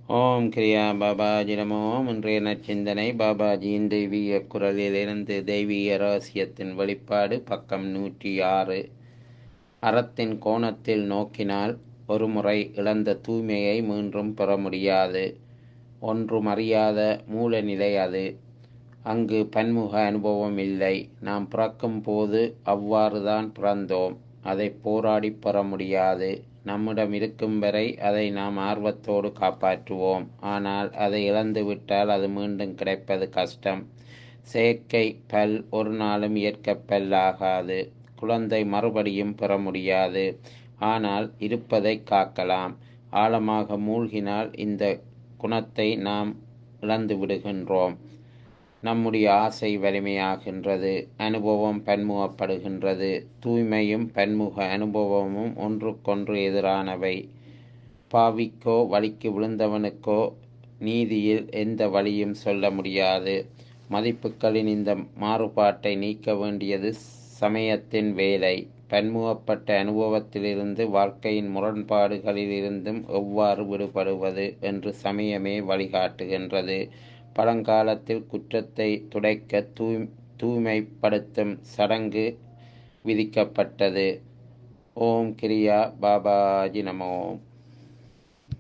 ஓம் கிரியா பாபாஜி நமோ. இன்றைய நற்சிந்தனை பாபாஜியின் தெய்வீக குரலிலிருந்து தெய்வீக ரகசியத்தின் வெளிப்பாடு, பக்கம் 106. அறத்தின் கோணத்தில் நோக்கினால் ஒரு முறை இழந்த தூய்மையை மீண்டும் பெற முடியாது. ஒன்றும் அறியாத மூலநிலை அது. அங்கு பன்முக அனுபவம் இல்லை. நாம் பிறக்கும் போது அவ்வாறுதான் பிறந்தோம். அதை போராடி பெற முடியாது. நம்மிடம் இருக்கும் வரை அதை நாம் ஆர்வத்தோடு காப்பாற்றுவோம். ஆனால் அதை இழந்துவிட்டால் அது மீண்டும் கிடைப்பது கஷ்டம். செயற்கை பல் ஒரு நாளும் இயற்கை பல் ஆகாது. குழந்தை மறுபடியும் பெற முடியாது. ஆனால் இருப்பதை காக்கலாம். ஆழமாக மூழ்கினால் இந்த குணத்தை நாம் இழந்து விடுகின்றோம். நம்முடைய ஆசை வலிமையாகின்றது. அனுபவம் பன்முகப்படுகின்றது. தூய்மையும் பன்முக அனுபவமும் ஒன்றுக்கொன்று எதிரானவை. பாவிக்கோ வழிக்கு விழுந்தவனுக்கோ நீதியில் எந்த வழியும் சொல்ல முடியாது. மதிப்புகளின் இந்த மாறுபாட்டை நீக்க வேண்டியது சமயத்தின் வேலை. பன்முகப்பட்ட அனுபவத்திலிருந்து வாழ்க்கையின் முரண்பாடுகளிலிருந்தும் எவ்வாறு விடுபடுவது என்று சமயமே வழிகாட்டுகின்றது. பழங்காலத்தில் குற்றத்தை துடைக்க தூய்மைப்படுத்தும் சடங்கு விதிக்கப்பட்டது. ஓம் கிரியா பாபாஜி நமோ.